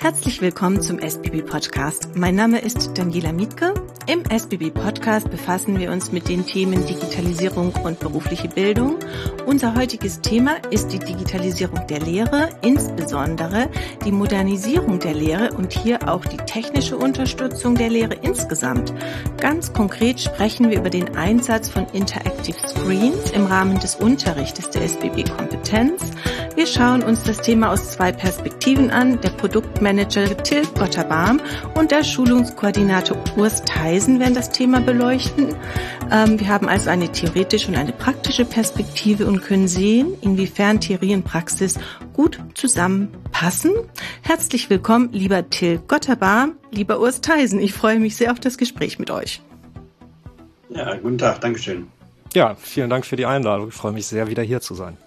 Herzlich willkommen zum SBB Podcast. Mein Name ist Daniela Mietke. Im SBB Podcast befassen wir uns mit den Themen Digitalisierung und berufliche Bildung. Unser heutiges Thema ist die Digitalisierung der Lehre, insbesondere die Modernisierung der Lehre und hier auch die technische Unterstützung der Lehre insgesamt. Ganz konkret sprechen wir über den Einsatz von Interactive Screens im Rahmen des Unterrichtes der SBB Kompetenz. Wir schauen uns das Thema aus zwei Perspektiven an. Der Produktmanager Till Gotterbaum und der Schulungskoordinator Urs Theisen werden das Thema beleuchten. Wir haben also eine theoretische und eine praktische Perspektive und können sehen, inwiefern Theorie und Praxis gut zusammenpassen. Herzlich willkommen, lieber Till Gotterbaum, lieber Urs Theisen. Ich freue mich sehr auf das Gespräch mit euch. Ja, guten Tag, Dankeschön. Ja, vielen Dank für die Einladung. Ich freue mich sehr, wieder hier zu sein.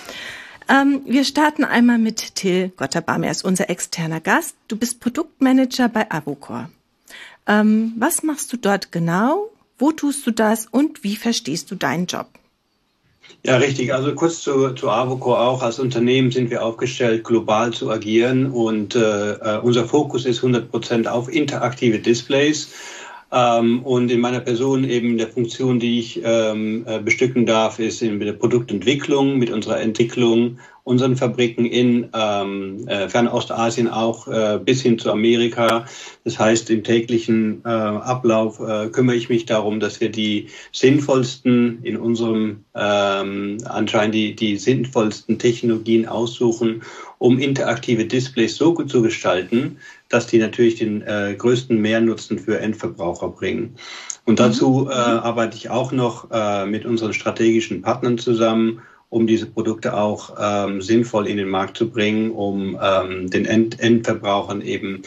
Wir starten einmal mit Till Gotterbaum. Er ist unser externer Gast. Du bist Produktmanager bei Avocor. Was machst du dort genau? Wo tust du das und wie verstehst du deinen Job? Ja, richtig. Also kurz zu Avocor auch. Als Unternehmen sind wir aufgestellt, global zu agieren und unser Fokus ist 100% auf interaktive Displays. Und in meiner Person eben der Funktion, die ich bestücken darf, ist in der Produktentwicklung, mit unserer Entwicklung, unseren Fabriken in Fernostasien auch bis hin zu Amerika. Das heißt, im täglichen Ablauf kümmere ich mich darum, dass wir die sinnvollsten, in unserem anscheinend die sinnvollsten Technologien aussuchen, um interaktive Displays so gut zu gestalten, dass die natürlich den größten Mehrnutzen für Endverbraucher bringen. Und dazu arbeite ich auch noch mit unseren strategischen Partnern zusammen, um diese Produkte auch sinnvoll in den Markt zu bringen, um den Endverbrauchern eben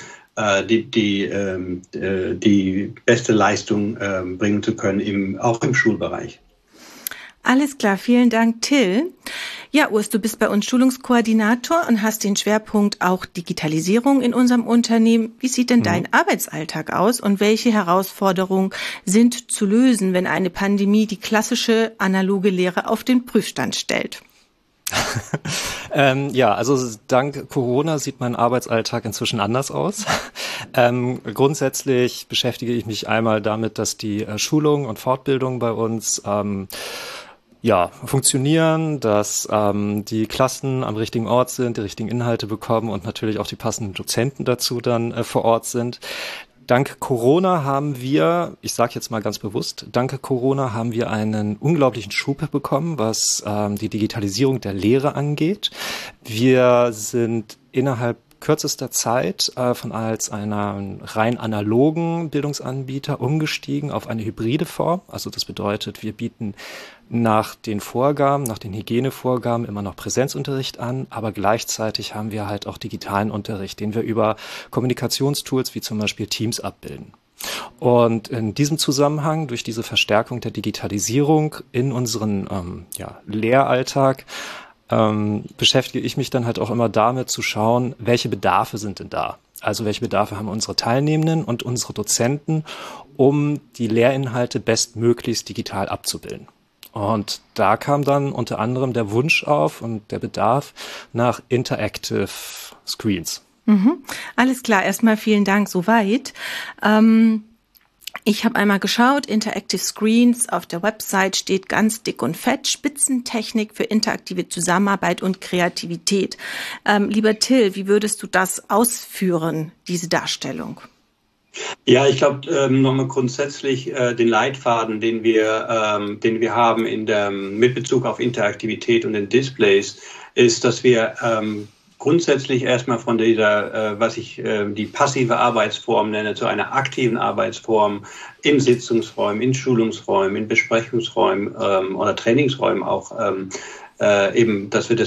die beste Leistung bringen zu können, auch im Schulbereich. Alles klar, vielen Dank, Till. Ja, Urs, du bist bei uns Schulungskoordinator und hast den Schwerpunkt auch Digitalisierung in unserem Unternehmen. Wie sieht denn dein Arbeitsalltag aus und welche Herausforderungen sind zu lösen, wenn eine Pandemie die klassische analoge Lehre auf den Prüfstand stellt? Ja, also dank Corona sieht mein Arbeitsalltag inzwischen anders aus. Grundsätzlich beschäftige ich mich einmal damit, dass die Schulungen und Fortbildungen bei uns funktionieren, dass die Klassen am richtigen Ort sind, die richtigen Inhalte bekommen und natürlich auch die passenden Dozenten dazu dann vor Ort sind. Dank Corona haben wir, ich sage jetzt mal ganz bewusst, dank Corona haben wir einen unglaublichen Schub bekommen, was die Digitalisierung der Lehre angeht. Wir sind innerhalb kürzester Zeit von als einer rein analogen Bildungsanbieter umgestiegen auf eine hybride Form. Also das bedeutet, wir bieten nach den Hygienevorgaben immer noch Präsenzunterricht an, aber gleichzeitig haben wir halt auch digitalen Unterricht, den wir über Kommunikationstools wie zum Beispiel Teams abbilden. Und in diesem Zusammenhang, durch diese Verstärkung der Digitalisierung in unseren Lehralltag, beschäftige ich mich dann halt auch immer damit zu schauen, welche Bedarfe sind denn da? Also welche Bedarfe haben unsere Teilnehmenden und unsere Dozenten, um die Lehrinhalte bestmöglichst digital abzubilden. Und da kam dann unter anderem der Wunsch auf und der Bedarf nach Interactive Screens. Alles klar, erstmal vielen Dank soweit. Ich habe einmal geschaut, Interactive Screens auf der Website steht ganz dick und fett, Spitzentechnik für interaktive Zusammenarbeit und Kreativität. Lieber Till, wie würdest du das ausführen, diese Darstellung? Ja, ich glaube, nochmal grundsätzlich den Leitfaden, den wir haben mit Bezug auf Interaktivität und den Displays, ist, dass wir grundsätzlich erstmal von dieser, was ich die passive Arbeitsform nenne, zu einer aktiven Arbeitsform in Sitzungsräumen, in Schulungsräumen, in Besprechungsräumen oder Trainingsräumen auch eben, dass wir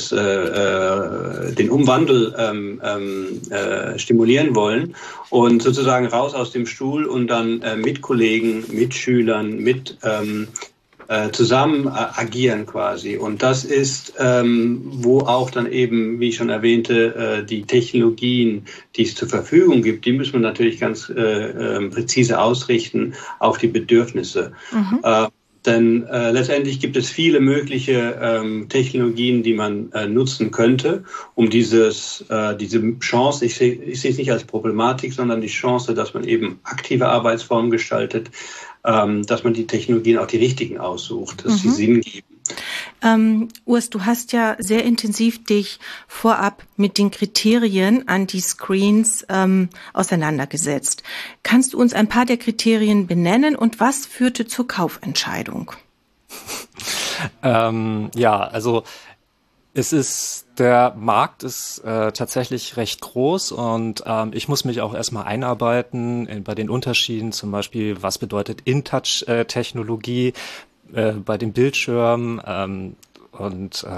den Umwandel stimulieren wollen und sozusagen raus aus dem Stuhl und dann mit Kollegen, mit Schülern, zusammen agieren quasi. Und das ist, wo auch dann eben, wie ich schon erwähnte, die Technologien, die es zur Verfügung gibt, die müssen wir natürlich ganz präzise ausrichten auf die Bedürfnisse. Denn letztendlich gibt es viele mögliche Technologien, die man nutzen könnte, um diese Chance, ich sehe es nicht als Problematik, sondern die Chance, dass man eben aktive Arbeitsformen gestaltet, dass man die Technologien auch die richtigen aussucht, dass sie Sinn geben. Urs, du hast ja sehr intensiv dich vorab mit den Kriterien an die Screens auseinandergesetzt. Kannst du uns ein paar der Kriterien benennen und was führte zur Kaufentscheidung? Also der Markt ist tatsächlich recht groß und ich muss mich auch erstmal einarbeiten bei den Unterschieden, zum Beispiel, was bedeutet InTouch-Technologie bei dem Bildschirm und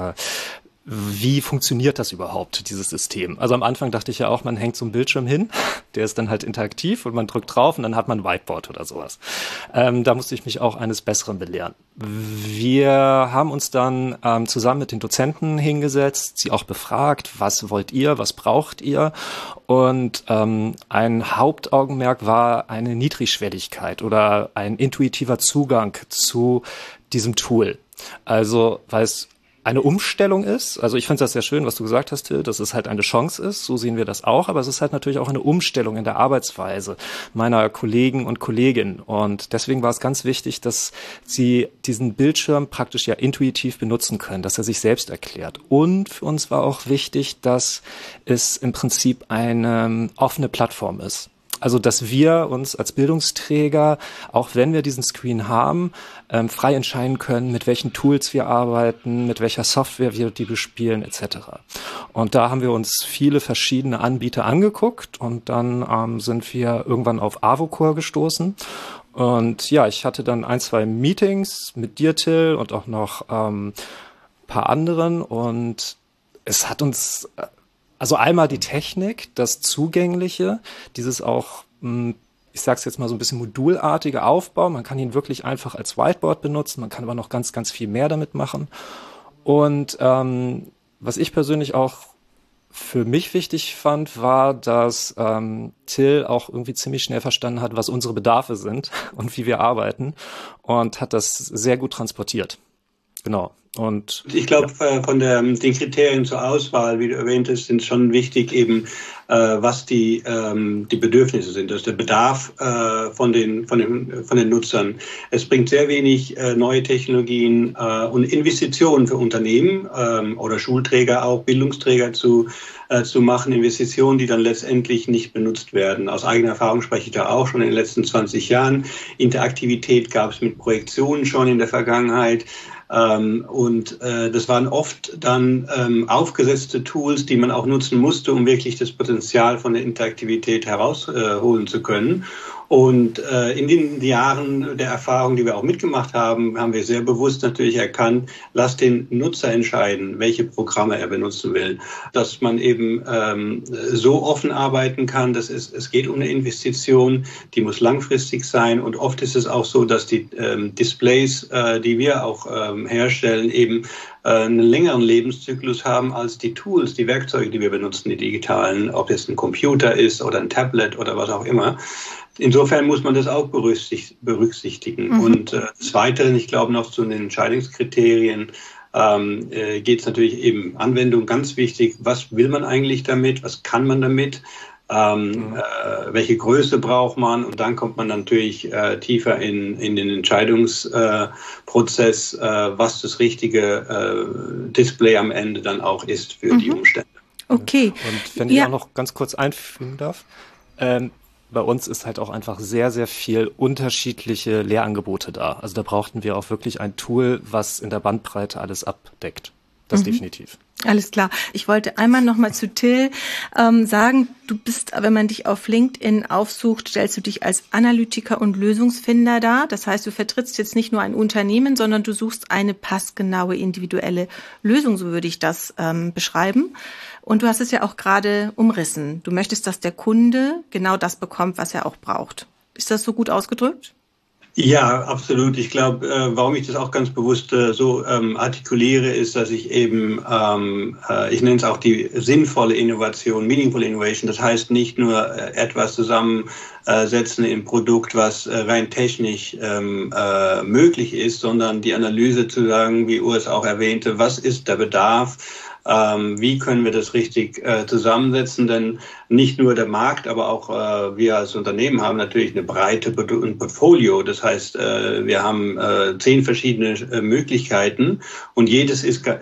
wie funktioniert das überhaupt, dieses System? Also am Anfang dachte ich ja auch, man hängt so einen Bildschirm hin, der ist dann halt interaktiv und man drückt drauf und dann hat man ein Whiteboard oder sowas. Da musste ich mich auch eines Besseren belehren. Wir haben uns dann zusammen mit den Dozenten hingesetzt, sie auch befragt, was wollt ihr, was braucht ihr? Und ein Hauptaugenmerk war eine Niedrigschwelligkeit oder ein intuitiver Zugang zu diesem Tool. Also, weil es eine Umstellung ist, also ich finde das sehr schön, was du gesagt hast, Till, dass es halt eine Chance ist, so sehen wir das auch, aber es ist halt natürlich auch eine Umstellung in der Arbeitsweise meiner Kollegen und Kolleginnen und deswegen war es ganz wichtig, dass sie diesen Bildschirm praktisch ja intuitiv benutzen können, dass er sich selbst erklärt und für uns war auch wichtig, dass es im Prinzip eine offene Plattform ist. Also, dass wir uns als Bildungsträger, auch wenn wir diesen Screen haben, frei entscheiden können, mit welchen Tools wir arbeiten, mit welcher Software wir die bespielen, etc. Und da haben wir uns viele verschiedene Anbieter angeguckt und dann sind wir irgendwann auf Avocore gestoßen. Und ja, ich hatte dann 1-2 Meetings mit dir, Till, und auch noch paar anderen und es hat uns... Also einmal die Technik, das Zugängliche, dieses auch, ich sag's jetzt mal so ein bisschen modulartige Aufbau. Man kann ihn wirklich einfach als Whiteboard benutzen, man kann aber noch ganz, ganz viel mehr damit machen. Und was ich persönlich auch für mich wichtig fand, war, dass Till auch irgendwie ziemlich schnell verstanden hat, was unsere Bedarfe sind und wie wir arbeiten und hat das sehr gut transportiert. Genau. Und ich glaube, von den Kriterien zur Auswahl, wie du erwähnt hast, sind schon wichtig eben, was die Bedürfnisse sind, also der Bedarf von den Nutzern. Es bringt sehr wenig neue Technologien und Investitionen für Unternehmen oder Schulträger, auch Bildungsträger zu machen, Investitionen, die dann letztendlich nicht benutzt werden. Aus eigener Erfahrung spreche ich da auch schon in den letzten 20 Jahren. Interaktivität gab es mit Projektionen schon in der Vergangenheit. Und das waren oft dann aufgesetzte Tools, die man auch nutzen musste, um wirklich das Potenzial von der Interaktivität herausholen zu können. Und in den Jahren der Erfahrung, die wir auch mitgemacht haben, haben wir sehr bewusst natürlich erkannt, lass den Nutzer entscheiden, welche Programme er benutzen will. Dass man eben so offen arbeiten kann, es geht um eine Investition, die muss langfristig sein. Und oft ist es auch so, dass die Displays, die wir auch herstellen, eben einen längeren Lebenszyklus haben als die Tools, die Werkzeuge, die wir benutzen, die digitalen, ob es ein Computer ist oder ein Tablet oder was auch immer. Insofern muss man das auch berücksichtigen. Und des Weiteren, ich glaube noch zu den Entscheidungskriterien, geht es natürlich eben Anwendung, ganz wichtig. Was will man eigentlich damit? Was kann man damit? Welche Größe braucht man? Und dann kommt man natürlich tiefer in den Entscheidungsprozess, was das richtige Display am Ende dann auch ist für die Umstände. Okay. Und wenn ich auch noch ganz kurz einfügen darf, bei uns ist halt auch einfach sehr, sehr viel unterschiedliche Lehrangebote da. Also da brauchten wir auch wirklich ein Tool, was in der Bandbreite alles abdeckt. Das definitiv. Alles klar. Ich wollte einmal nochmal zu Till sagen, du bist, wenn man dich auf LinkedIn aufsucht, stellst du dich als Analytiker und Lösungsfinder dar. Das heißt, du vertrittst jetzt nicht nur ein Unternehmen, sondern du suchst eine passgenaue individuelle Lösung, so würde ich das beschreiben. Und du hast es ja auch gerade umrissen. Du möchtest, dass der Kunde genau das bekommt, was er auch braucht. Ist das so gut ausgedrückt? Ja, absolut. Ich glaube, warum ich das auch ganz bewusst so artikuliere, ist, dass ich eben, ich nenne es auch die sinnvolle Innovation, meaningful innovation. Das heißt nicht nur etwas zusammensetzen im Produkt, was rein technisch möglich ist, sondern die Analyse zu sagen, wie Urs auch erwähnte, was ist der Bedarf? Wie können wir das richtig zusammensetzen? Denn nicht nur der Markt, aber auch wir als Unternehmen haben natürlich eine breite Portfolio. Das heißt, wir haben 10 verschiedene Möglichkeiten und jedes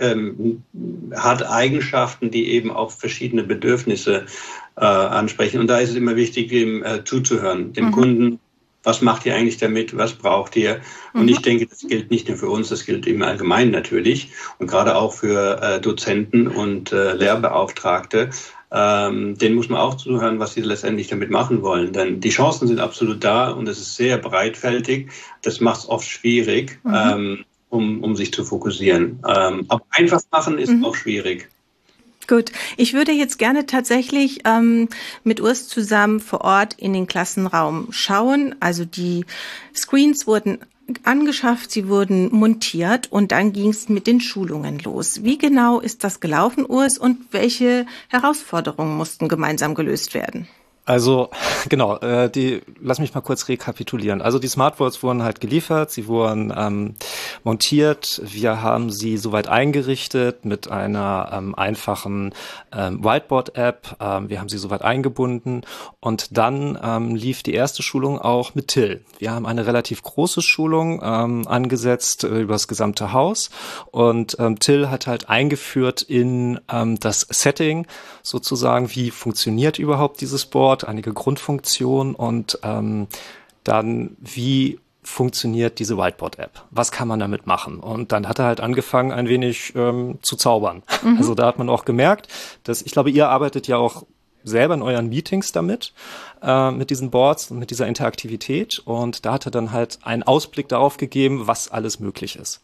hat Eigenschaften, die eben auch verschiedene Bedürfnisse ansprechen. Und da ist es immer wichtig, dem zuzuhören, dem Kunden. Was macht ihr eigentlich damit? Was braucht ihr? Und ich denke, das gilt nicht nur für uns, das gilt im Allgemeinen natürlich und gerade auch für Dozenten und Lehrbeauftragte. Denen muss man auch zuhören, was sie letztendlich damit machen wollen. Denn die Chancen sind absolut da und es ist sehr breitfältig. Das macht es oft schwierig, um sich zu fokussieren. Aber einfach machen ist auch schwierig. Gut, ich würde jetzt gerne tatsächlich mit Urs zusammen vor Ort in den Klassenraum schauen. Also die Screens wurden angeschafft, sie wurden montiert und dann ging es mit den Schulungen los. Wie genau ist das gelaufen, Urs, und welche Herausforderungen mussten gemeinsam gelöst werden? Also genau, lass mich mal kurz rekapitulieren. Also die Smartboards wurden halt geliefert, sie wurden montiert, wir haben sie soweit eingerichtet mit einer einfachen Whiteboard-App, wir haben sie soweit eingebunden und dann lief die erste Schulung auch mit Till. Wir haben eine relativ große Schulung angesetzt über das gesamte Haus und Till hat halt eingeführt in das Setting sozusagen, wie funktioniert überhaupt dieses Board, einige Grundfunktionen und dann, wie funktioniert diese Whiteboard-App? Was kann man damit machen? Und dann hat er halt angefangen, ein wenig zu zaubern. Also da hat man auch gemerkt, dass, ich glaube, ihr arbeitet ja auch selber in euren Meetings damit, mit diesen Boards und mit dieser Interaktivität. Und da hat er dann halt einen Ausblick darauf gegeben, was alles möglich ist.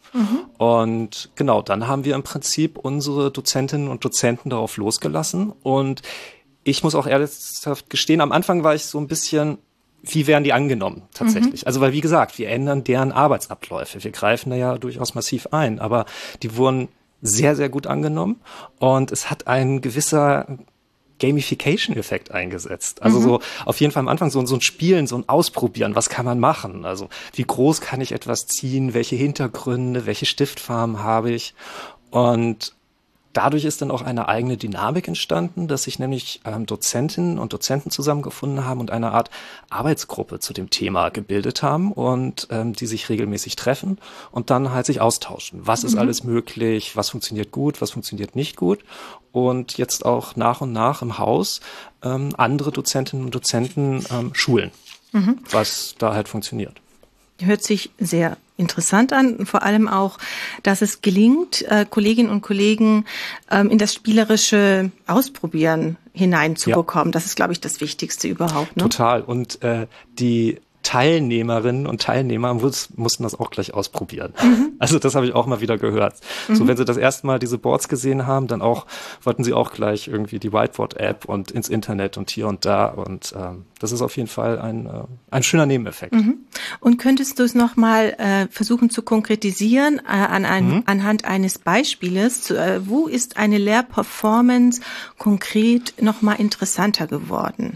Und genau, dann haben wir im Prinzip unsere Dozentinnen und Dozenten darauf losgelassen. Und ich muss auch ernsthaft gestehen, am Anfang war ich so ein bisschen, wie werden die angenommen tatsächlich? Also weil, wie gesagt, wir ändern deren Arbeitsabläufe. Wir greifen da ja durchaus massiv ein. Aber die wurden sehr, sehr gut angenommen. Und es hat ein gewisser Gamification-Effekt eingesetzt. Also so auf jeden Fall am Anfang so ein Spielen, so ein Ausprobieren. Was kann man machen? Also wie groß kann ich etwas ziehen? Welche Hintergründe? Welche Stiftfarben habe ich? Und dadurch ist dann auch eine eigene Dynamik entstanden, dass sich nämlich Dozentinnen und Dozenten zusammengefunden haben und eine Art Arbeitsgruppe zu dem Thema gebildet haben und die sich regelmäßig treffen und dann halt sich austauschen. Was ist alles möglich? Was funktioniert gut? Was funktioniert nicht gut? Und jetzt auch nach und nach im Haus andere Dozentinnen und Dozenten schulen, was da halt funktioniert. Hört sich sehr interessant an, vor allem auch, dass es gelingt, Kolleginnen und Kollegen in das spielerische Ausprobieren hineinzubekommen. Ja. Das ist, glaube ich, das Wichtigste überhaupt. Ne? Total. Und die Teilnehmerinnen und Teilnehmer mussten das auch gleich ausprobieren. Also das habe ich auch mal wieder gehört. So, wenn sie das erste Mal diese Boards gesehen haben, dann wollten sie auch gleich irgendwie die Whiteboard-App und ins Internet und hier und da. Und das ist auf jeden Fall ein schöner Nebeneffekt. Und könntest du es nochmal versuchen zu konkretisieren anhand eines Beispieles? Wo ist eine Lehrperformance konkret nochmal interessanter geworden?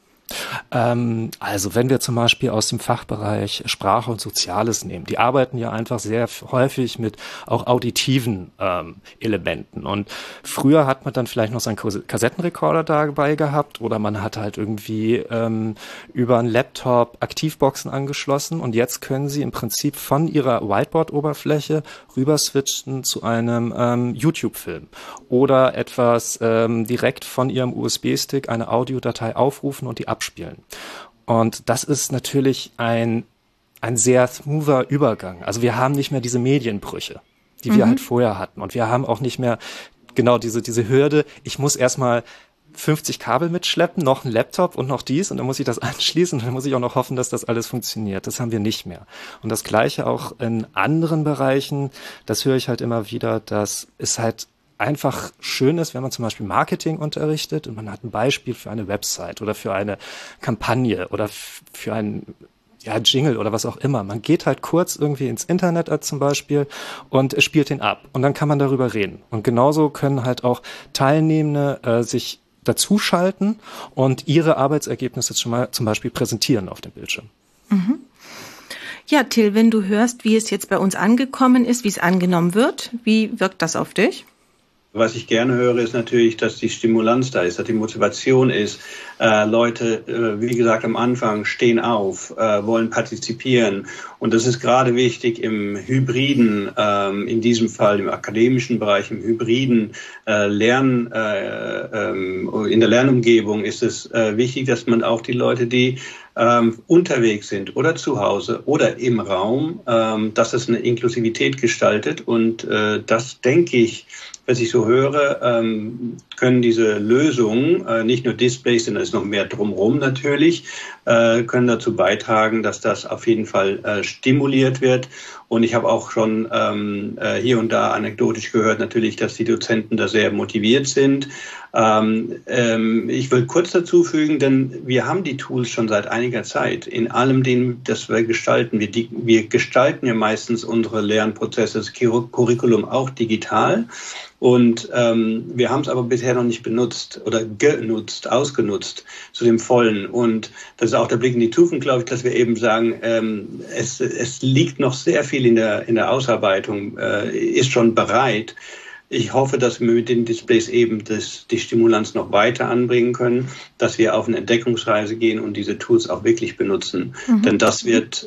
Also wenn wir zum Beispiel aus dem Fachbereich Sprache und Soziales nehmen, die arbeiten ja einfach sehr häufig mit auch auditiven Elementen. Und früher hat man dann vielleicht noch seinen Kassettenrekorder dabei gehabt oder man hat halt irgendwie über einen Laptop Aktivboxen angeschlossen und jetzt können sie im Prinzip von ihrer Whiteboard-Oberfläche rüber switchen zu einem YouTube-Film oder etwas direkt von ihrem USB-Stick eine Audiodatei aufrufen und die abspielen. Und das ist natürlich ein sehr smoother Übergang. Also wir haben nicht mehr diese Medienbrüche, die wir halt vorher hatten. Und wir haben auch nicht mehr genau diese Hürde, ich muss erstmal 50 Kabel mitschleppen, noch ein Laptop und noch dies und dann muss ich das anschließen und dann muss ich auch noch hoffen, dass das alles funktioniert. Das haben wir nicht mehr. Und das Gleiche auch in anderen Bereichen, das höre ich halt immer wieder, dass es halt einfach schön ist, wenn man zum Beispiel Marketing unterrichtet und man hat ein Beispiel für eine Website oder für eine Kampagne oder für ein Jingle oder was auch immer. Man geht halt kurz irgendwie ins Internet zum Beispiel und spielt den ab. Und dann kann man darüber reden. Und genauso können halt auch Teilnehmende sich dazuschalten und ihre Arbeitsergebnisse schon mal zum Beispiel präsentieren auf dem Bildschirm. Mhm. Ja, Till, wenn du hörst, wie es jetzt bei uns angekommen ist, wie es angenommen wird, wie wirkt das auf dich? Was ich gerne höre, ist natürlich, dass die Stimulanz da ist, dass die Motivation ist. Leute, wie gesagt, am Anfang stehen auf, wollen partizipieren. Und das ist gerade wichtig im hybriden, in diesem Fall im akademischen Bereich, im hybriden in der Lernumgebung ist es wichtig, dass man auch die Leute, die unterwegs sind oder zu Hause oder im Raum, dass es eine Inklusivität gestaltet. Und das, denke ich, was ich so höre, können diese Lösungen, nicht nur Displays, sondern es ist noch mehr drumherum natürlich, können dazu beitragen, dass das auf jeden Fall stimuliert wird. Und ich habe auch schon hier und da anekdotisch gehört natürlich, dass die Dozenten da sehr motiviert sind. Ich will kurz dazu fügen, denn wir haben die Tools schon seit einiger Zeit in allem, das wir gestalten. Wir gestalten ja meistens unsere Lernprozesse, das Curriculum auch digital. Und wir haben es aber bisher noch nicht benutzt oder ausgenutzt zu dem Vollen. Und das ist auch der Blick in die Zukunft, glaube ich, dass wir eben sagen, es liegt noch sehr viel in der Ausarbeitung, ist schon bereit. Ich hoffe, dass wir mit den Displays eben die Stimulanz noch weiter anbringen können, dass wir auf eine Entdeckungsreise gehen und diese Tools auch wirklich benutzen. Denn das wird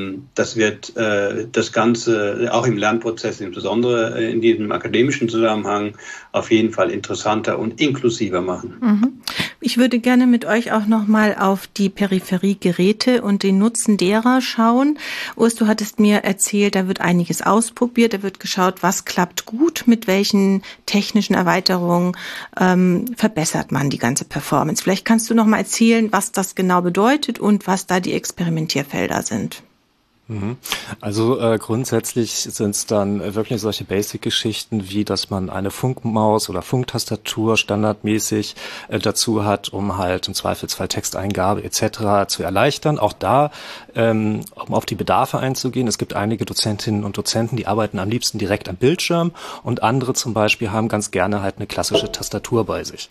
das Ganze, auch im Lernprozess, insbesondere in diesem akademischen Zusammenhang, auf jeden Fall interessanter und inklusiver machen. Ich würde gerne mit euch auch nochmal auf die Peripheriegeräte und den Nutzen derer schauen. Urs, du hattest mir erzählt, da wird einiges ausprobiert, da wird geschaut, was klappt gut, mit welchen technischen Erweiterungen verbessert man die ganze Performance. Vielleicht kannst du noch mal erzählen, was das genau bedeutet und was da die Experimentierfelder sind. Also grundsätzlich sind es dann wirklich solche Basic-Geschichten, wie dass man eine Funkmaus oder Funktastatur standardmäßig dazu hat, um halt im Zweifelsfall Texteingabe etc. zu erleichtern. Auch da, um auf die Bedarfe einzugehen, es gibt einige Dozentinnen und Dozenten, die arbeiten am liebsten direkt am Bildschirm und andere zum Beispiel haben ganz gerne halt eine klassische Tastatur bei sich.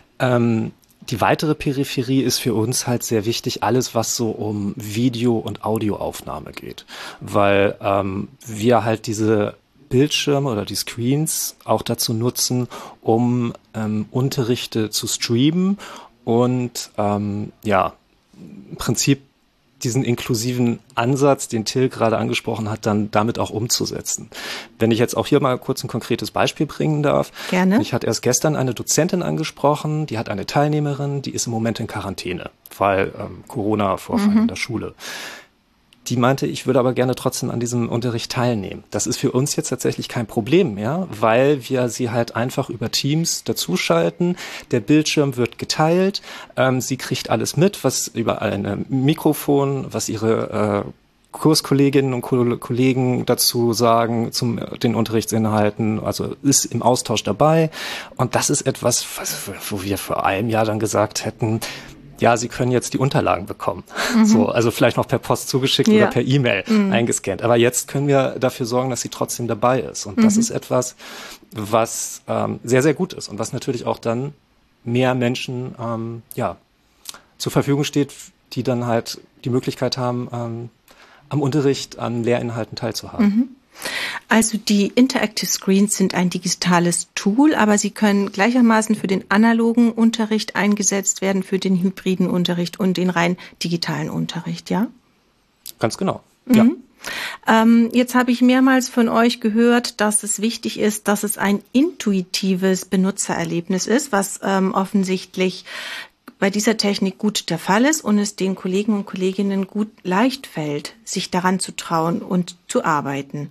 Die weitere Peripherie ist für uns halt sehr wichtig, alles was so um Video- und Audioaufnahme geht, weil wir halt diese Bildschirme oder die Screens auch dazu nutzen, um Unterrichte zu streamen und im Prinzip diesen inklusiven Ansatz, den Till gerade angesprochen hat, dann damit auch umzusetzen. Wenn ich jetzt auch hier mal kurz ein konkretes Beispiel bringen darf. Gerne. Ich hatte erst gestern eine Dozentin angesprochen, die hat eine Teilnehmerin, die ist im Moment in Quarantäne, weil Corona-Vorfall in der Schule. Die meinte, ich würde aber gerne trotzdem an diesem Unterricht teilnehmen. Das ist für uns jetzt tatsächlich kein Problem mehr, weil wir sie halt einfach über Teams dazuschalten. Der Bildschirm wird geteilt. Sie kriegt alles mit, was über ein Mikrofon, was ihre Kurskolleginnen und Kollegen dazu sagen, den Unterrichtsinhalten, also ist im Austausch dabei. Und das ist etwas, wo wir vor einem Jahr dann gesagt hätten, ja, Sie können jetzt die Unterlagen bekommen. So, also vielleicht noch per Post zugeschickt oder per E-Mail eingescannt. Aber jetzt können wir dafür sorgen, dass sie trotzdem dabei ist. Und das ist etwas, was sehr, sehr gut ist und was natürlich auch dann mehr Menschen zur Verfügung steht, die dann halt die Möglichkeit haben, am Unterricht, an Lehrinhalten teilzuhaben. Also die Interactive Screens sind ein digitales Tool, aber sie können gleichermaßen für den analogen Unterricht eingesetzt werden, für den hybriden Unterricht und den rein digitalen Unterricht, ja? Ganz genau, ja. Jetzt habe ich mehrmals von euch gehört, dass es wichtig ist, dass es ein intuitives Benutzererlebnis ist, was offensichtlich bei dieser Technik gut der Fall ist und es den Kollegen und Kolleginnen gut leicht fällt, sich daran zu trauen und zu arbeiten.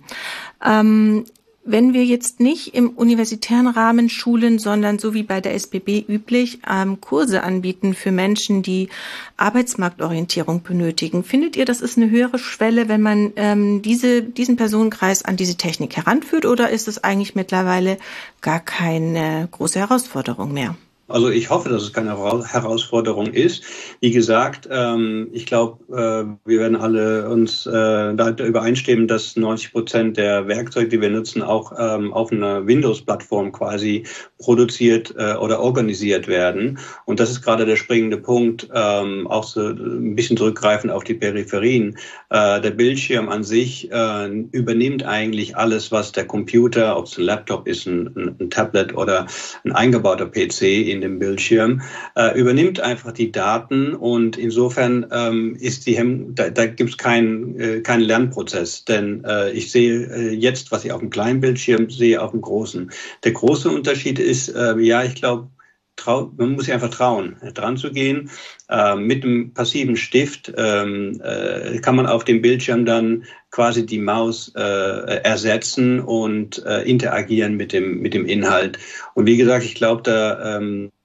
Wenn wir jetzt nicht im universitären Rahmen schulen, sondern so wie bei der SBB üblich Kurse anbieten für Menschen, die Arbeitsmarktorientierung benötigen, findet ihr, das ist eine höhere Schwelle, wenn man diesen Personenkreis an diese Technik heranführt, oder ist es eigentlich mittlerweile gar keine große Herausforderung mehr? Also ich hoffe, dass es keine Herausforderung ist. Wie gesagt, ich glaube, wir werden alle uns da übereinstimmen, dass 90% der Werkzeuge, die wir nutzen, auch auf einer Windows-Plattform quasi produziert oder organisiert werden. Und das ist gerade der springende Punkt, auch so ein bisschen zurückgreifend auf die Peripherien. Der Bildschirm an sich übernimmt eigentlich alles, was der Computer, ob es ein Laptop ist, ein Tablet oder ein eingebauter PC in dem Bildschirm, übernimmt einfach die Daten und insofern ist da gibt es keinen Lernprozess, denn ich sehe jetzt, was ich auf dem kleinen Bildschirm sehe, auf dem großen. Der große Unterschied ist, ich glaube, man muss sich einfach trauen, dran zu gehen. Mit dem passiven Stift kann man auf dem Bildschirm dann quasi die Maus ersetzen und interagieren mit dem Inhalt. Und wie gesagt, ich glaube, da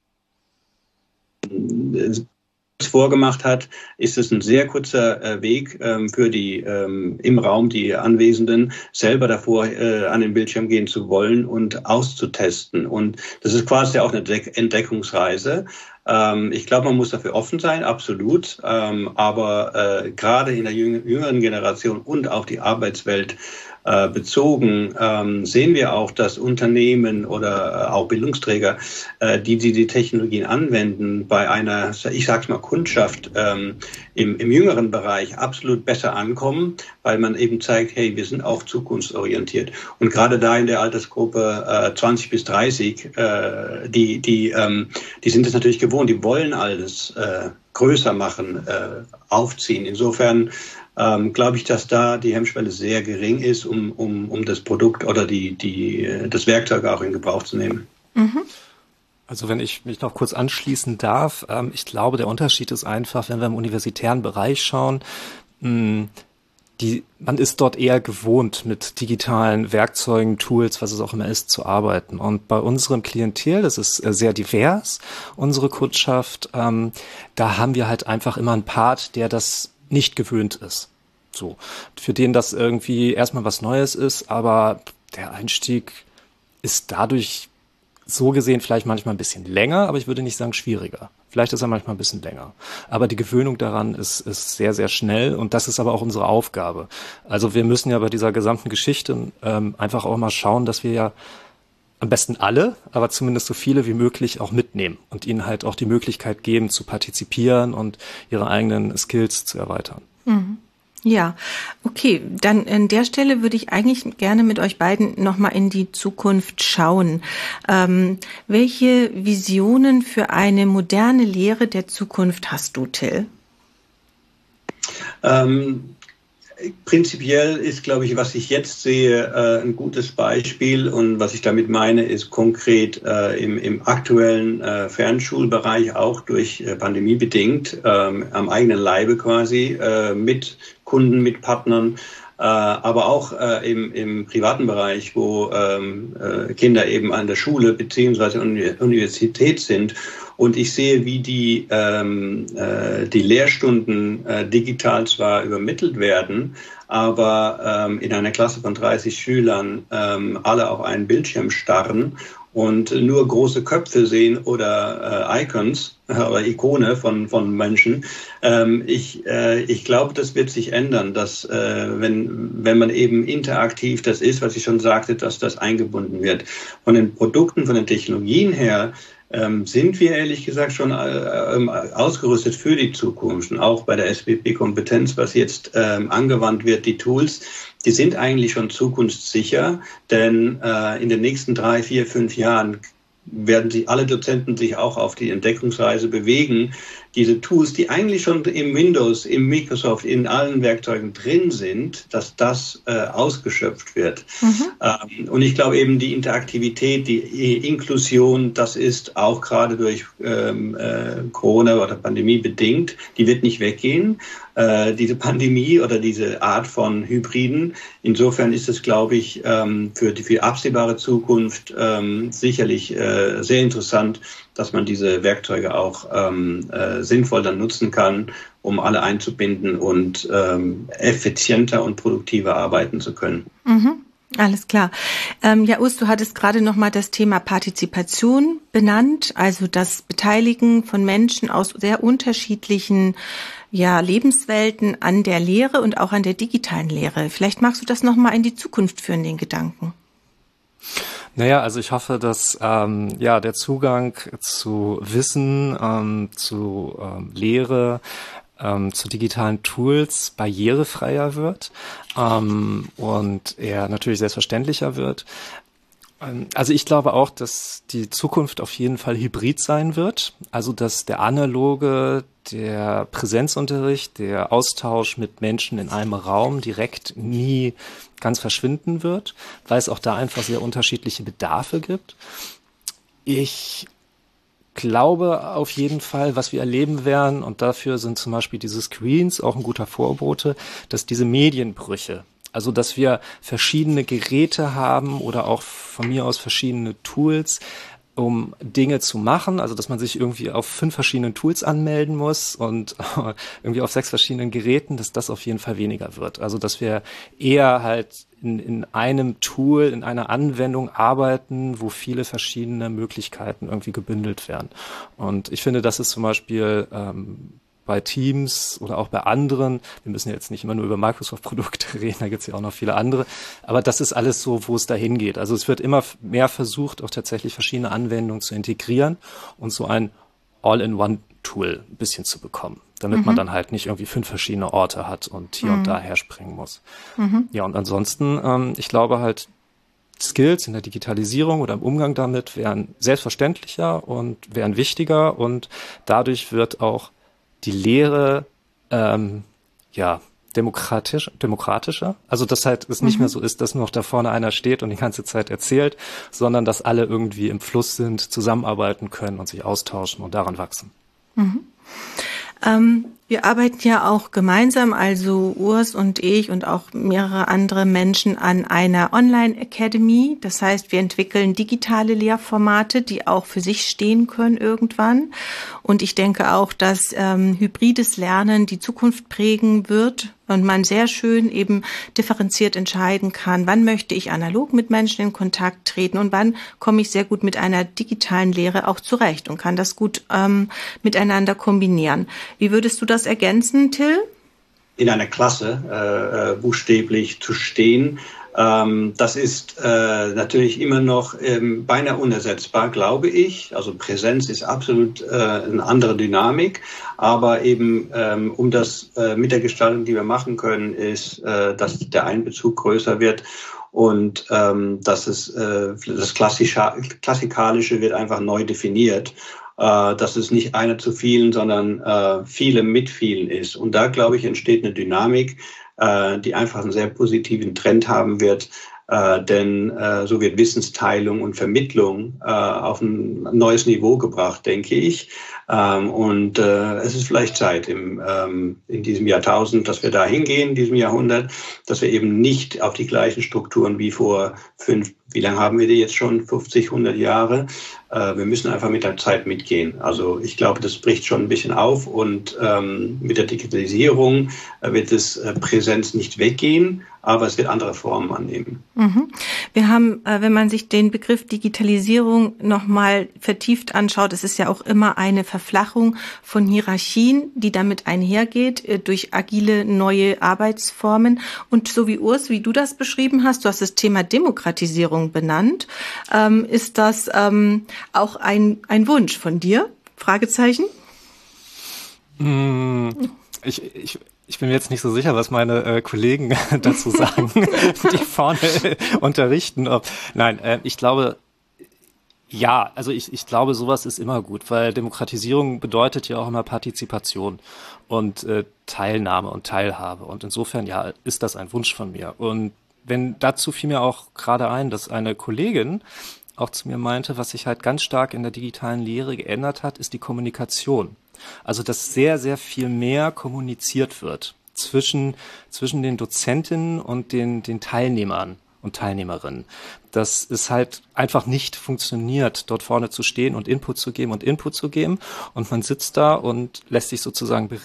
vorgemacht hat, ist es ein sehr kurzer Weg für die im Raum die Anwesenden, selber davor an den Bildschirm gehen zu wollen und auszutesten. Und das ist quasi auch eine Entdeckungsreise. Ich glaube, man muss dafür offen sein, absolut. Aber gerade in der jüngeren Generation und auf die Arbeitswelt bezogen sehen wir auch, dass Unternehmen oder auch Bildungsträger, die Technologien anwenden, bei einer, ich sag's mal, Kundschaft im jüngeren Bereich absolut besser ankommen, weil man eben zeigt, hey, wir sind auch zukunftsorientiert. Und gerade da in der Altersgruppe 20 bis 30, die sind es natürlich gewohnt, die wollen alles größer machen, aufziehen. Insofern glaube ich, dass da die Hemmschwelle sehr gering ist, um das Produkt oder das Werkzeug auch in Gebrauch zu nehmen. Mhm. Also wenn ich mich noch kurz anschließen darf, ich glaube, der Unterschied ist einfach, wenn wir im universitären Bereich schauen, man ist dort eher gewohnt, mit digitalen Werkzeugen, Tools, was es auch immer ist, zu arbeiten. Und bei unserem Klientel, das ist sehr divers, unsere Kundschaft, da haben wir halt einfach immer einen Part, der das nicht gewöhnt ist. So. Für den das irgendwie erstmal was Neues ist, aber der Einstieg ist dadurch so gesehen vielleicht manchmal ein bisschen länger, aber ich würde nicht sagen schwieriger. Vielleicht ist er manchmal ein bisschen länger. Aber die Gewöhnung daran ist sehr, sehr schnell und das ist aber auch unsere Aufgabe. Also wir müssen ja bei dieser gesamten Geschichte einfach auch mal schauen, dass wir ja am besten alle, aber zumindest so viele wie möglich auch mitnehmen und ihnen halt auch die Möglichkeit geben, zu partizipieren und ihre eigenen Skills zu erweitern. Mhm. Ja, okay, dann an der Stelle würde ich eigentlich gerne mit euch beiden nochmal in die Zukunft schauen. Welche Visionen für eine moderne Lehre der Zukunft hast du, Till? Prinzipiell ist, glaube ich, was ich jetzt sehe, ein gutes Beispiel und was ich damit meine, ist konkret im aktuellen Fernschulbereich auch durch Pandemie bedingt, am eigenen Leibe quasi, mit Kunden, mit Partnern, aber auch im privaten Bereich, wo Kinder eben an der Schule beziehungsweise Universität sind. Und ich sehe, wie die Lehrstunden digital zwar übermittelt werden, aber in einer Klasse von 30 Schülern alle auf einen Bildschirm starren und nur große Köpfe sehen oder Icons oder Ikone von Menschen. Ich glaube, das wird sich ändern, dass wenn man eben interaktiv das ist, was ich schon sagte, dass das eingebunden wird. Von den Produkten, von den Technologien her, sind wir ehrlich gesagt schon ausgerüstet für die Zukunft. Und auch bei der SBP-Kompetenz, was jetzt angewandt wird, die Tools, die sind eigentlich schon zukunftssicher, denn in den nächsten 3, 4, 5 Jahren werden alle Dozenten sich auch auf die Entdeckungsreise bewegen, diese Tools, die eigentlich schon im Windows, im Microsoft, in allen Werkzeugen drin sind, dass das ausgeschöpft wird. Mhm. Und ich glaube eben, die Interaktivität, die Inklusion, das ist auch gerade durch Corona oder Pandemie bedingt, die wird nicht weggehen. Diese Pandemie oder diese Art von Hybriden. Insofern ist es, glaube ich, für die absehbare Zukunft sicherlich sehr interessant, dass man diese Werkzeuge auch sinnvoll dann nutzen kann, um alle einzubinden und effizienter und produktiver arbeiten zu können. Mhm. Alles klar. Ja, Urs, du hattest gerade nochmal das Thema Partizipation benannt, also das Beteiligen von Menschen aus sehr unterschiedlichen Lebenswelten an der Lehre und auch an der digitalen Lehre. Vielleicht magst du das nochmal in die Zukunft führen, den Gedanken. Naja, also ich hoffe, dass der Zugang zu Wissen, zu Lehre, zu digitalen Tools barrierefreier wird und er natürlich selbstverständlicher wird. Also ich glaube auch, dass die Zukunft auf jeden Fall hybrid sein wird. Also dass der analoge, der Präsenzunterricht, der Austausch mit Menschen in einem Raum direkt nie ganz verschwinden wird, weil es auch da einfach sehr unterschiedliche Bedarfe gibt. Ich glaube auf jeden Fall, was wir erleben werden, und dafür sind zum Beispiel diese Screens auch ein guter Vorbote, dass diese Medienbrüche, also dass wir verschiedene Geräte haben oder auch von mir aus verschiedene Tools, um Dinge zu machen, also dass man sich irgendwie auf 5 verschiedenen Tools anmelden muss und irgendwie auf 6 verschiedenen Geräten, dass das auf jeden Fall weniger wird. Also dass wir eher halt in einem Tool, in einer Anwendung arbeiten, wo viele verschiedene Möglichkeiten irgendwie gebündelt werden. Und ich finde, das ist zum Beispiel bei Teams oder auch bei anderen, wir müssen ja jetzt nicht immer nur über Microsoft-Produkte reden, da gibt es ja auch noch viele andere, aber das ist alles so, wo es dahin geht. Also es wird immer mehr versucht, auch tatsächlich verschiedene Anwendungen zu integrieren und so ein All-in-One-Tool ein bisschen zu bekommen, damit man dann halt nicht irgendwie 5 verschiedene Orte hat und hier und da herspringen muss. Ja, und ansonsten, ich glaube halt, Skills in der Digitalisierung oder im Umgang damit wären selbstverständlicher und wären wichtiger und dadurch wird auch die Lehre demokratischer. Also dass halt es nicht mehr so ist, dass nur noch da vorne einer steht und die ganze Zeit erzählt, sondern dass alle irgendwie im Fluss sind, zusammenarbeiten können und sich austauschen und daran wachsen. Wir arbeiten ja auch gemeinsam, also Urs und ich und auch mehrere andere Menschen an einer Online-Academy. Das heißt, wir entwickeln digitale Lehrformate, die auch für sich stehen können irgendwann. Und ich denke auch, dass hybrides Lernen die Zukunft prägen wird und man sehr schön eben differenziert entscheiden kann, wann möchte ich analog mit Menschen in Kontakt treten und wann komme ich sehr gut mit einer digitalen Lehre auch zurecht und kann das gut miteinander kombinieren. Wie würdest du das ergänzen, Till? In einer Klasse buchstäblich zu stehen, das ist natürlich immer noch beinahe unersetzbar, glaube ich. Also Präsenz ist absolut eine andere Dynamik, aber eben um das mit der Gestaltung, die wir machen können, ist, dass der Einbezug größer wird und dass es das Klassikalische wird einfach neu definiert. Dass es nicht einer zu vielen, sondern viele mit vielen ist. Und da, glaube ich, entsteht eine Dynamik, die einfach einen sehr positiven Trend haben wird, denn so wird Wissensteilung und Vermittlung auf ein neues Niveau gebracht, denke ich. Und es ist vielleicht Zeit in diesem Jahrtausend, dass wir da hingehen, in diesem Jahrhundert, dass wir eben nicht auf die gleichen Strukturen wie vor 5, wie lange haben wir die jetzt schon? 50, 100 Jahre. Wir müssen einfach mit der Zeit mitgehen. Also ich glaube, das bricht schon ein bisschen auf und mit der Digitalisierung wird es Präsenz nicht weggehen, aber es wird andere Formen annehmen. Wir haben, wenn man sich den Begriff Digitalisierung nochmal vertieft anschaut, es ist ja auch immer eine Verflachung von Hierarchien, die damit einhergeht, durch agile neue Arbeitsformen. Und so wie Urs, wie du das beschrieben hast, du hast das Thema Demokratisierung benannt, ist das auch ein Wunsch von dir? Fragezeichen? Ich bin mir jetzt nicht so sicher, was meine Kollegen dazu sagen, die vorne unterrichten. Nein, ich glaube, ja, also ich glaube, sowas ist immer gut, weil Demokratisierung bedeutet ja auch immer Partizipation und Teilnahme und Teilhabe. Und insofern, ja, ist das ein Wunsch von mir. Und dazu fiel mir auch gerade ein, dass eine Kollegin auch zu mir meinte, was sich halt ganz stark in der digitalen Lehre geändert hat, ist die Kommunikation. Also, dass sehr, sehr viel mehr kommuniziert wird zwischen den Dozentinnen und den Teilnehmern und Teilnehmerinnen. Dass es halt einfach nicht funktioniert, dort vorne zu stehen und Input zu geben und man sitzt da und lässt sich sozusagen berieseln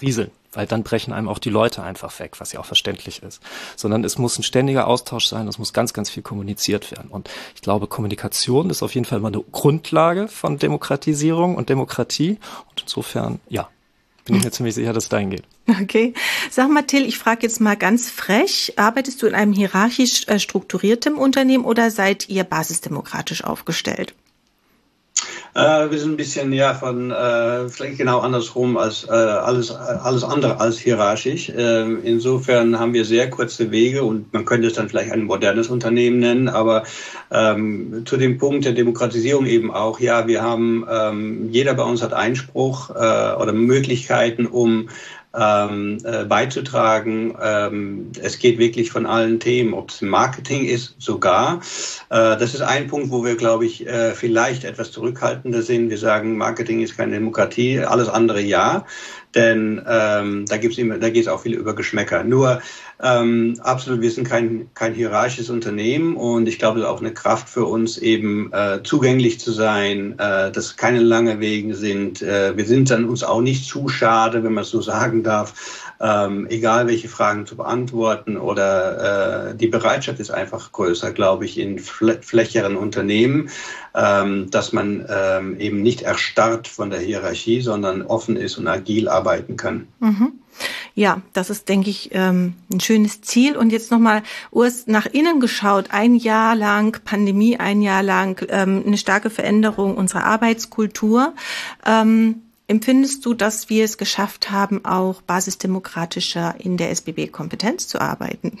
weil dann brechen einem auch die Leute einfach weg, was ja auch verständlich ist. Sondern es muss ein ständiger Austausch sein, es muss ganz, ganz viel kommuniziert werden. Und ich glaube, Kommunikation ist auf jeden Fall immer eine Grundlage von Demokratisierung und Demokratie. Und insofern, ja, bin ich mir ziemlich sicher, dass es dahin geht. Okay. Sag mal, Till, ich frage jetzt mal ganz frech, arbeitest du in einem hierarchisch strukturierten Unternehmen oder seid ihr basisdemokratisch aufgestellt? Wir sind ein bisschen vielleicht genau andersrum als alles andere als hierarchisch. Insofern haben wir sehr kurze Wege und man könnte es dann vielleicht ein modernes Unternehmen nennen, aber zu dem Punkt der Demokratisierung eben auch, ja, wir haben, jeder bei uns hat Einspruch oder Möglichkeiten, um beizutragen. Es geht wirklich von allen Themen, ob es Marketing ist, sogar. Das ist ein Punkt, wo wir, glaube ich, vielleicht etwas zurückhaltender sind. Wir sagen, Marketing ist keine Demokratie, alles andere ja. Denn da geht es auch viel über Geschmäcker. Nur absolut, wir sind kein hierarchisches Unternehmen und ich glaube, es ist auch eine Kraft für uns, eben zugänglich zu sein, dass keine lange Wege sind. Wir sind dann uns auch nicht zu schade, wenn man es so sagen darf, egal welche Fragen zu beantworten oder die Bereitschaft ist einfach größer, glaube ich, in flächeren Unternehmen, dass man eben nicht erstarrt von der Hierarchie, sondern offen ist und agil arbeiten kann. Mhm. Ja, das ist, denke ich, ein schönes Ziel. Und jetzt nochmal, Urs, nach innen geschaut, ein Jahr lang Pandemie, ein Jahr lang eine starke Veränderung unserer Arbeitskultur. Empfindest du, dass wir es geschafft haben, auch basisdemokratischer in der SBB-Kompetenz zu arbeiten?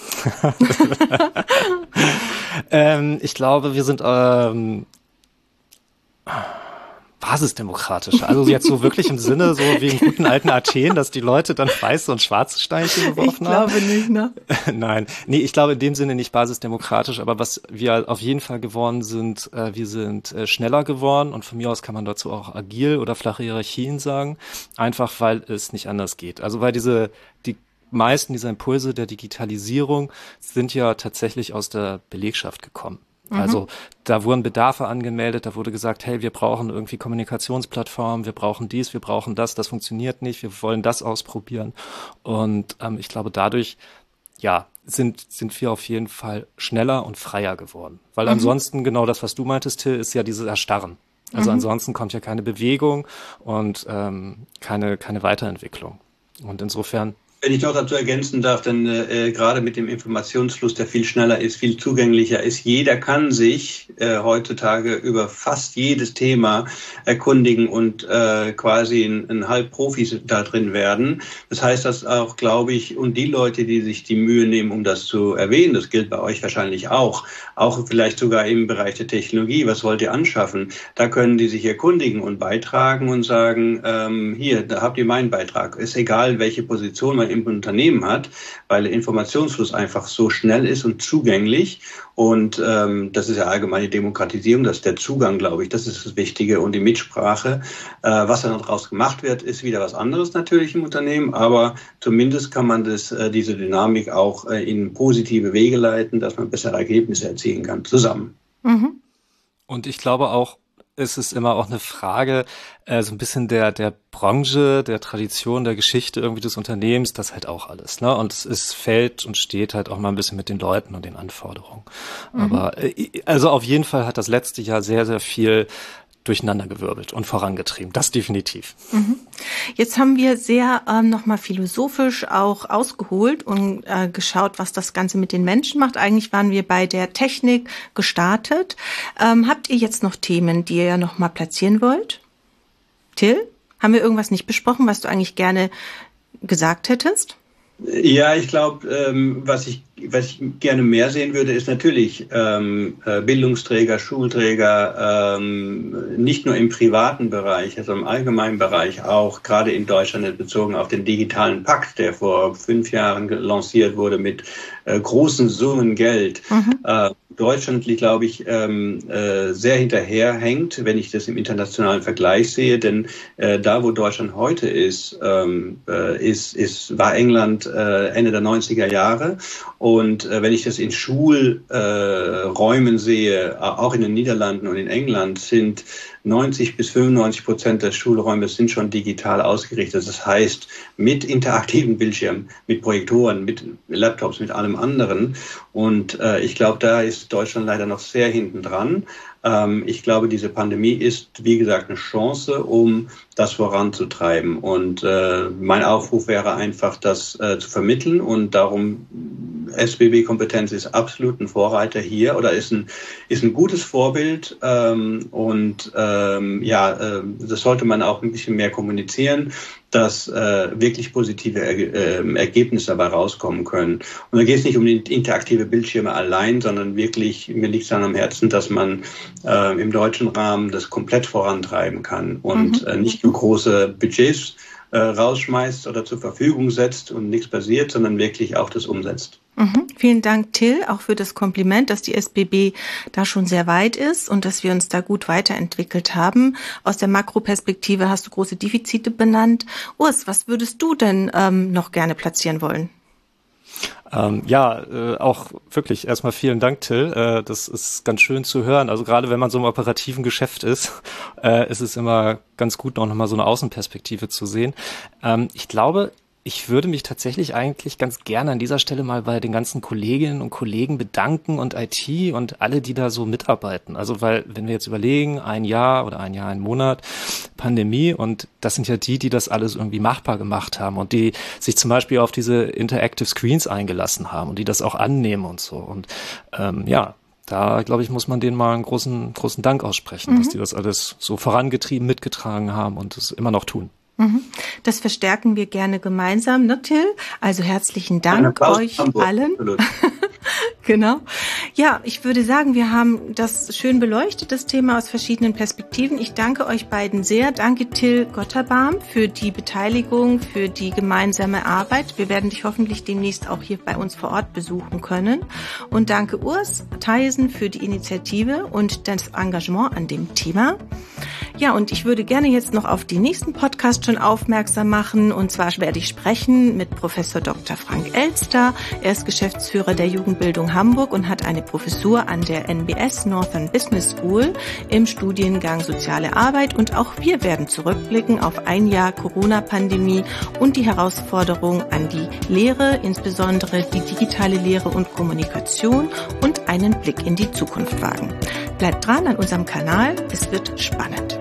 Ich glaube, wir sind basisdemokratisch. Also jetzt so wirklich im Sinne, so wie im guten alten Athen, dass die Leute dann weiße und schwarze Steinchen geworfen haben. Ich glaube nicht, ne? Nein, nee, ich glaube in dem Sinne nicht basisdemokratisch, aber was wir auf jeden Fall geworden sind, wir sind schneller geworden und von mir aus kann man dazu auch agil oder flache Hierarchien sagen, einfach weil es nicht anders geht. Also weil die meisten dieser Impulse der Digitalisierung sind ja tatsächlich aus der Belegschaft gekommen. Also da wurden Bedarfe angemeldet, da wurde gesagt, hey, wir brauchen irgendwie Kommunikationsplattformen, wir brauchen dies, wir brauchen das funktioniert nicht, wir wollen das ausprobieren. Und ich glaube, dadurch sind wir auf jeden Fall schneller und freier geworden. Weil ansonsten, genau das, was du meintest, Till, ist ja dieses Erstarren. Also ansonsten kommt ja keine Bewegung und keine Weiterentwicklung. Und insofern... Wenn ich noch dazu ergänzen darf, dann gerade mit dem Informationsfluss, der viel schneller ist, viel zugänglicher ist. Jeder kann sich heutzutage über fast jedes Thema erkundigen und quasi ein Halbprofis da drin werden. Das heißt, dass auch, glaube ich, und die Leute, die sich die Mühe nehmen, um das zu erwähnen, das gilt bei euch wahrscheinlich auch vielleicht sogar im Bereich der Technologie, was wollt ihr anschaffen? Da können die sich erkundigen und beitragen und sagen, hier, da habt ihr meinen Beitrag. Ist egal, welche Position man im Unternehmen hat, weil der Informationsfluss einfach so schnell ist und zugänglich. Und das ist ja allgemeine Demokratisierung, das ist der Zugang, glaube ich, das ist das Wichtige und die Mitsprache. Was dann daraus gemacht wird, ist wieder was anderes natürlich im Unternehmen, aber zumindest kann man diese Dynamik auch in positive Wege leiten, dass man bessere Ergebnisse erzielen kann, zusammen. Und ich glaube auch, es ist immer auch eine Frage, so ein bisschen der Branche, der Tradition, der Geschichte irgendwie des Unternehmens, das halt auch alles, ne? Und es fällt und steht halt auch mal ein bisschen mit den Leuten und den Anforderungen. Aber also auf jeden Fall hat das letzte Jahr sehr, sehr viel durcheinandergewirbelt und vorangetrieben. Das definitiv. Jetzt haben wir sehr nochmal philosophisch auch ausgeholt und geschaut, was das Ganze mit den Menschen macht. Eigentlich waren wir bei der Technik gestartet. Habt ihr jetzt noch Themen, die ihr nochmal platzieren wollt? Till, haben wir irgendwas nicht besprochen, was du eigentlich gerne gesagt hättest? Ja, ich glaube, was ich gerne mehr sehen würde, ist natürlich Bildungsträger, Schulträger, nicht nur im privaten Bereich, also im allgemeinen Bereich auch, gerade in Deutschland bezogen auf den digitalen Pakt, der vor 5 Jahren lanciert wurde mit großen Summen Geld. Deutschland, glaube ich, sehr hinterherhängt, wenn ich das im internationalen Vergleich sehe. Denn da, wo Deutschland heute ist, war England Ende der 90er Jahre. Und wenn ich das in Schulräumen sehe, auch in den Niederlanden und in England, sind 90-95% der Schulräume sind schon digital ausgerichtet. Das heißt, mit interaktiven Bildschirmen, mit Projektoren, mit Laptops, mit allem anderen. Und ich glaube, da ist Deutschland leider noch sehr hinten dran. Ich glaube, diese Pandemie ist, wie gesagt, eine Chance, um das voranzutreiben. Und mein Aufruf wäre einfach, das zu vermitteln. Und darum, SBB-Kompetenz ist absolut ein Vorreiter hier oder ist ein gutes Vorbild. Das sollte man auch ein bisschen mehr kommunizieren, dass wirklich positive Ergebnisse dabei rauskommen können. Und da geht es nicht um die interaktive Bildschirme allein, sondern wirklich, mir liegt es am Herzen, dass man im deutschen Rahmen das komplett vorantreiben kann und nicht nur große Budgets rausschmeißt oder zur Verfügung setzt und nichts passiert, sondern wirklich auch das umsetzt. Vielen Dank, Till, auch für das Kompliment, dass die SBB da schon sehr weit ist und dass wir uns da gut weiterentwicklt haben. Aus der Makroperspektive hast du große Defizite benannt. Urs, was würdest du denn noch gerne platzieren wollen? Auch wirklich erstmal vielen Dank, Till. Das ist ganz schön zu hören. Also gerade wenn man so im operativen Geschäft ist, ist es immer ganz gut, noch mal so eine Außenperspektive zu sehen. Ich glaube, ich würde mich tatsächlich eigentlich ganz gerne an dieser Stelle mal bei den ganzen Kolleginnen und Kollegen bedanken und IT und alle, die da so mitarbeiten. Also weil, wenn wir jetzt überlegen, ein Jahr, ein Monat Pandemie und das sind ja die das alles irgendwie machbar gemacht haben und die sich zum Beispiel auf diese Interactive Screens eingelassen haben und die das auch annehmen und so. Und da, glaube ich, muss man denen mal einen großen Dank aussprechen, dass die das alles so vorangetrieben, mitgetragen haben und es immer noch tun. Das verstärken wir gerne gemeinsam, ne, Till? Also herzlichen Dank euch allen. Genau. Ja, ich würde sagen, wir haben das schön beleuchtet, das Thema aus verschiedenen Perspektiven. Ich danke euch beiden sehr. Danke, Till Gotterbaum, für die Beteiligung, für die gemeinsame Arbeit. Wir werden dich hoffentlich demnächst auch hier bei uns vor Ort besuchen können. Und danke, Urs Theisen, für die Initiative und das Engagement an dem Thema. Ja, und ich würde gerne jetzt noch auf die nächsten Podcasts schon aufmerksam machen. Und zwar werde ich sprechen mit Professor Dr. Frank Elster. Er ist Geschäftsführer der Jugendbildung Hamburg und hat eine Professur an der NBS Northern Business School im Studiengang Soziale Arbeit. Und auch wir werden zurückblicken auf ein Jahr Corona-Pandemie und die Herausforderungen an die Lehre, insbesondere die digitale Lehre und Kommunikation und einen Blick in die Zukunft wagen. Bleibt dran an unserem Kanal, es wird spannend.